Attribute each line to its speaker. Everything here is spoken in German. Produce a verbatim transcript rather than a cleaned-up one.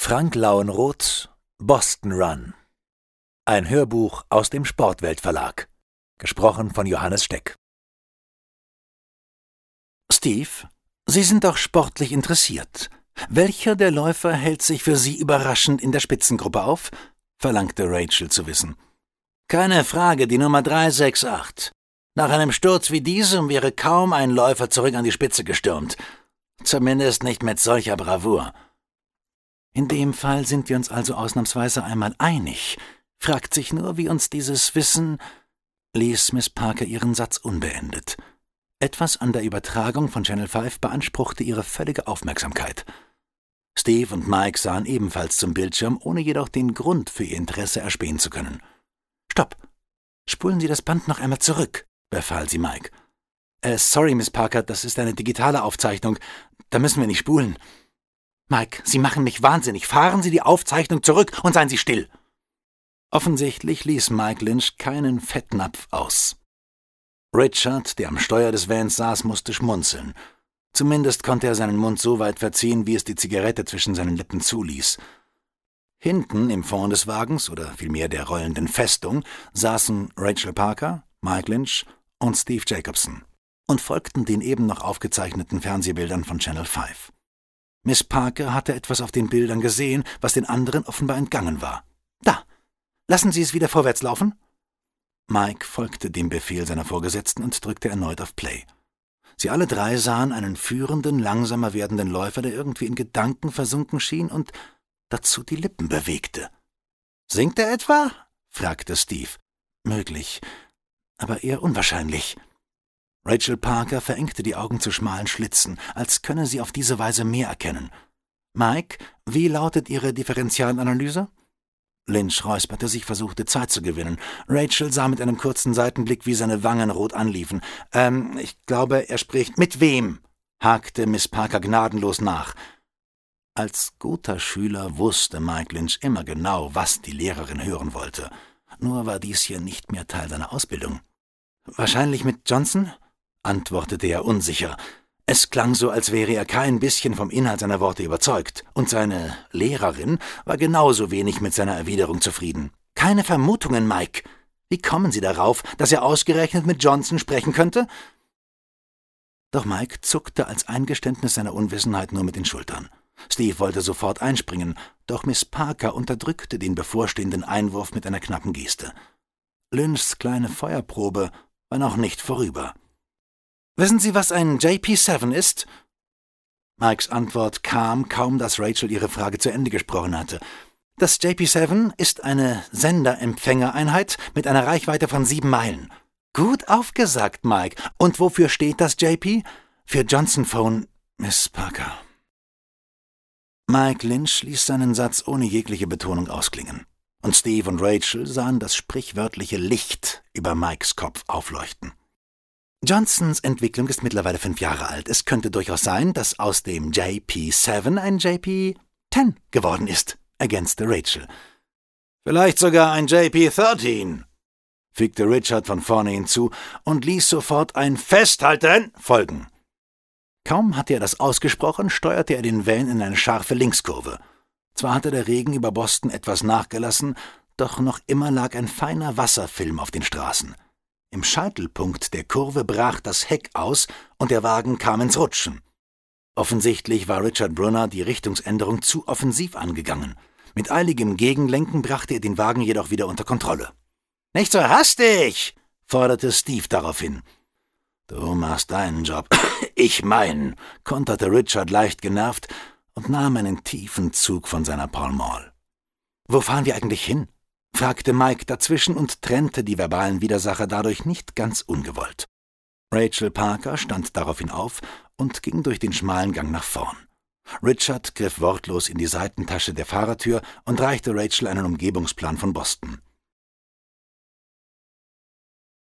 Speaker 1: Frank Lauenroth, Boston Run. Ein Hörbuch aus dem Sportwelt-Verlag. Gesprochen von Johannes Steck. Steve, Sie sind doch sportlich interessiert. Welcher der Läufer hält sich für Sie überraschend in der Spitzengruppe auf? Verlangte Rachel zu wissen. Keine Frage, die Nummer drei sechs acht. Nach einem Sturz wie diesem wäre kaum ein Läufer zurück an die Spitze gestürmt. Zumindest nicht mit solcher Bravour. In dem Fall sind wir uns also ausnahmsweise einmal einig. Fragt sich nur, wie uns dieses Wissen, ließ Miss Parker ihren Satz unbeendet. Etwas an der Übertragung von Channel fünf beanspruchte ihre völlige Aufmerksamkeit. Steve und Mike sahen ebenfalls zum Bildschirm, ohne jedoch den Grund für ihr Interesse erspähen zu können. »Stopp! Spulen Sie das Band noch einmal zurück«, befahl sie Mike. Äh, sorry, Miss Parker, das ist eine digitale Aufzeichnung. Da müssen wir nicht spulen.« »Mike, Sie machen mich wahnsinnig. Fahren Sie die Aufzeichnung zurück und seien Sie still!« Offensichtlich ließ Mike Lynch keinen Fettnapf aus. Richard, der am Steuer des Vans saß, musste schmunzeln. Zumindest konnte er seinen Mund so weit verziehen, wie es die Zigarette zwischen seinen Lippen zuließ. Hinten im Fond des Wagens, oder vielmehr der rollenden Festung, saßen Rachel Parker, Mike Lynch und Steve Jacobson und folgten den eben noch aufgezeichneten Fernsehbildern von Channel fünf. Miss Parker hatte etwas auf den Bildern gesehen, was den anderen offenbar entgangen war. »Da! Lassen Sie es wieder vorwärts laufen!« Mike folgte dem Befehl seiner Vorgesetzten und drückte erneut auf Play. Sie alle drei sahen einen führenden, langsamer werdenden Läufer, der irgendwie in Gedanken versunken schien und dazu die Lippen bewegte. »Singt er etwa?« fragte Steve. »Möglich, aber eher unwahrscheinlich.« Rachel Parker verengte die Augen zu schmalen Schlitzen, als könne sie auf diese Weise mehr erkennen. »Mike, wie lautet Ihre Differentialanalyse?« Lynch räusperte sich, versuchte Zeit zu gewinnen. Rachel sah mit einem kurzen Seitenblick, wie seine Wangen rot anliefen. »Ähm, ich glaube, er spricht mit wem?« hakte Miss Parker gnadenlos nach. Als guter Schüler wusste Mike Lynch immer genau, was die Lehrerin hören wollte. Nur war dies hier nicht mehr Teil seiner Ausbildung. »Wahrscheinlich mit Johnson?« antwortete er unsicher. Es klang so, als wäre er kein bisschen vom Inhalt seiner Worte überzeugt, und seine Lehrerin war genauso wenig mit seiner Erwiderung zufrieden. »Keine Vermutungen, Mike. Wie kommen Sie darauf, dass er ausgerechnet mit Johnson sprechen könnte?« Doch Mike zuckte als Eingeständnis seiner Unwissenheit nur mit den Schultern. Steve wollte sofort einspringen, doch Miss Parker unterdrückte den bevorstehenden Einwurf mit einer knappen Geste. Lynchs kleine Feuerprobe war noch nicht vorüber. »Wissen Sie, was ein J P sieben ist?« Mikes Antwort kam, kaum dass Rachel ihre Frage zu Ende gesprochen hatte. »Das J P sieben ist eine Senderempfängereinheit mit einer Reichweite von sieben Meilen.« »Gut aufgesagt, Mike. Und wofür steht das J P?« »Für Johnson Phone, Miss Parker.« Mike Lynch ließ seinen Satz ohne jegliche Betonung ausklingen, und Steve und Rachel sahen das sprichwörtliche Licht über Mikes Kopf aufleuchten. Johnsons Entwicklung ist mittlerweile fünf Jahre alt. Es könnte durchaus sein, dass aus dem J P sieben ein J P zehn geworden ist, ergänzte Rachel. »Vielleicht sogar ein J P dreizehn«, fügte Richard von vorne hinzu und ließ sofort ein »Festhalten« folgen. Kaum hatte er das ausgesprochen, steuerte er den Van in eine scharfe Linkskurve. Zwar hatte der Regen über Boston etwas nachgelassen, doch noch immer lag ein feiner Wasserfilm auf den Straßen. Im Scheitelpunkt der Kurve brach das Heck aus und der Wagen kam ins Rutschen. Offensichtlich war Richard Brunner die Richtungsänderung zu offensiv angegangen. Mit eiligem Gegenlenken brachte er den Wagen jedoch wieder unter Kontrolle. »Nicht so hastig«, forderte Steve daraufhin. »Du machst deinen Job, ich meinen«, konterte Richard leicht genervt und nahm einen tiefen Zug von seiner Pall Mall. »Wo fahren wir eigentlich hin?« fragte Mike dazwischen und trennte die verbalen Widersacher dadurch nicht ganz ungewollt. Rachel Parker stand daraufhin auf und ging durch den schmalen Gang nach vorn. Richard griff wortlos in die Seitentasche der Fahrertür und reichte Rachel einen Umgebungsplan von Boston.